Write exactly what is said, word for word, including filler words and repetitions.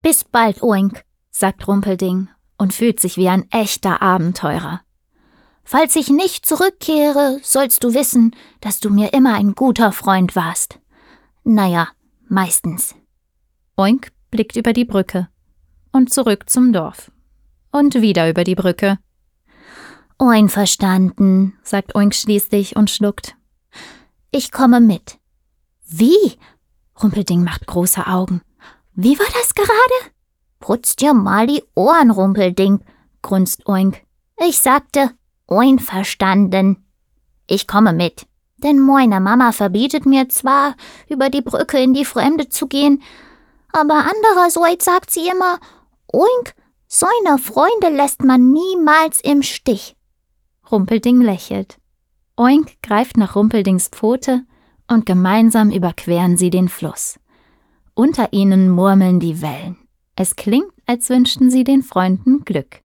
Bis bald, Oink, sagt Rumpelding und fühlt sich wie ein echter Abenteurer. Falls ich nicht zurückkehre, sollst du wissen, dass du mir immer ein guter Freund warst. Naja, meistens. Oink blickt über die Brücke und zurück zum Dorf. Und wieder über die Brücke. Einverstanden, sagt Oink schließlich und schluckt. Ich komme mit. Wie? Rumpelding macht große Augen. Wie war das gerade? Putz dir mal die Ohren, Rumpelding, grunzt Oink. Ich sagte, einverstanden. Ich komme mit. Denn meine Mama verbietet mir zwar, über die Brücke in die Fremde zu gehen, aber andererseits sagt sie immer, Oink, seine Freunde lässt man niemals im Stich. Rumpelding lächelt. Oink greift nach Rumpeldings Pfote und gemeinsam überqueren sie den Fluss. Unter ihnen murmeln die Wellen. Es klingt, als wünschten sie den Freunden Glück.